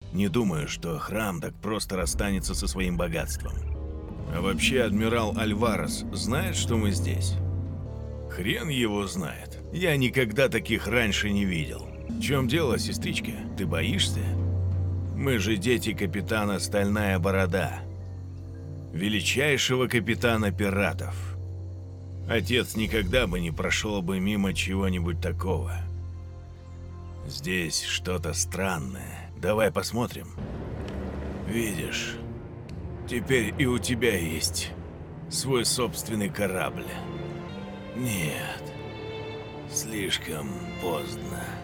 Не думаю, что храм так просто расстанется со своим богатством. А вообще, адмирал Альварес знает, что мы здесь? Хрен его знает. Я никогда таких раньше не видел. В чем дело, сестричка? Ты боишься? Мы же дети капитана Стальная Борода. Величайшего капитана пиратов. Отец никогда бы не прошел бы мимо чего-нибудь такого. Здесь что-то странное. Давай посмотрим. Видишь, теперь и у тебя есть свой собственный корабль. Нет, слишком поздно.